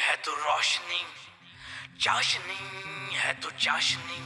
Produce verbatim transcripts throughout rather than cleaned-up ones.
है तो रोशनी, चाशनी है तो चाशनी।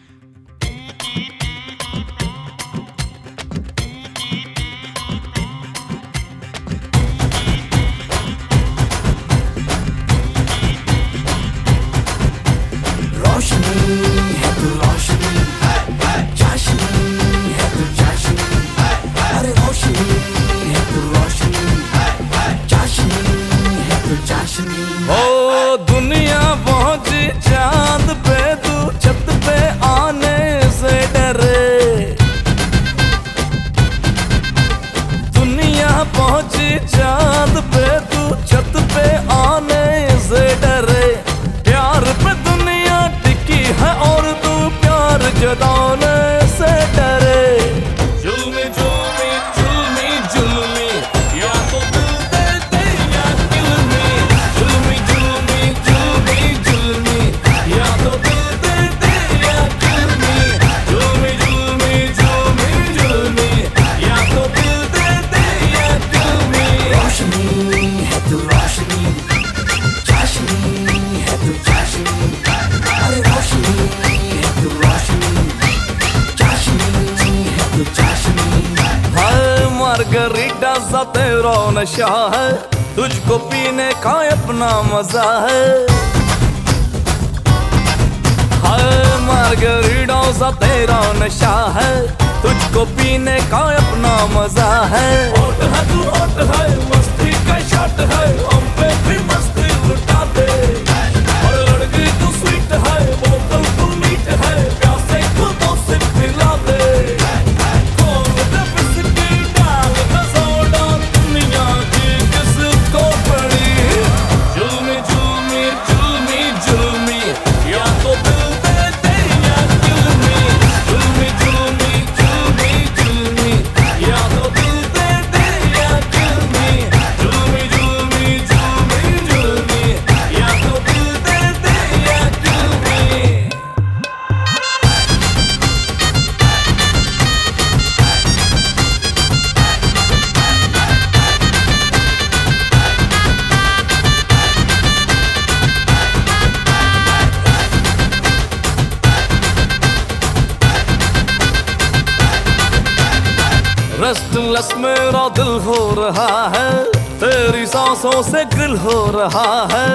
रोशनी है तो रोशनी, चाशनी है तो चाशनी। अरे रोशनी है तो रोशनी, चाशनी है तो चाशनी। ओ दुनिया पहुंची चांद पे, तू छत पे आने से डरे। दुनिया पहुंची चांद पे, तू छत पे आने से डरे। प्यार पे दुनिया टिकी है और तू प्यार जताने से डरे। जुल्मी जुल्मी जुल्मी जुल्मी, या तो दिल दे दे या किल मी। जुल्मी जुल्मी जुल्मी जुल्मी, या तो दिल दे दे या किल मी। जुल्मी जुल्मी जुल्मी जुल्मी, या तो दिल दे दे या किल मी। रोशनी है तो रोशनी, चाशनी है तो चाशनी। अरे रोशनी है तो रोशनी, चाशनी है तो चाशनी। हाय मार्गरीटा सा तेरा नशा है, तुझको पीने का अपना मजा है। हाय मार्गरीटा सा तेरा नशा है, तुझको पीने का अपना मजा है। होट है तू होट है, मस्ती का शॉट है, हम पे भी मस्ती लुटा दे। और लड़की तू स्वीट है, बोतल तू मीट है, प्यासे को तो सिर्फ पिला दे। खोल दे बिस्की, डाल दे सोडा, दुनिया की किसको पड़ी। जुल्मी जुल्मी जुल्मी जुल्मी, या तो दिल दे दे या किल मी। जुल्मी जुल्मी जुल्मी जुल्मी, या तो दिल दे दे या किल मी। जुल्मी जुल्मी जुल्मी जुल्मी, या तो दिल दे दे या किल मी। रेस्टलेस मेरा दिल हो रहा है, तेरी सांसों से गिल हो रहा है।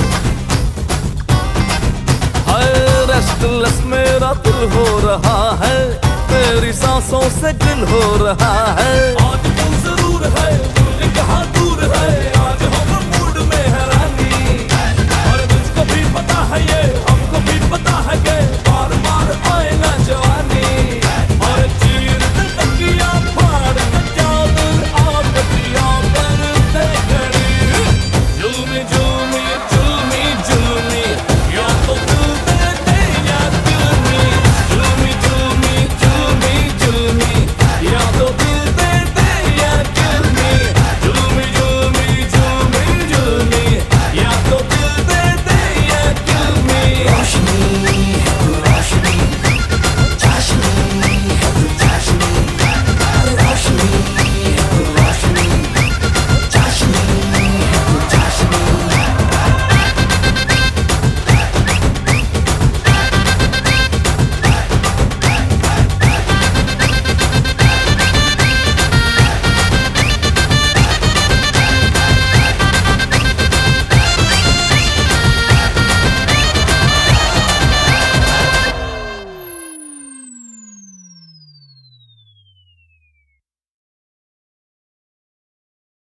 हाय रेस्टलेस मेरा दिल हो रहा है, तेरी सांसों से गिल हो रहा है। आज दिल जरूर है, दिल कहाँ दूर है, आज हम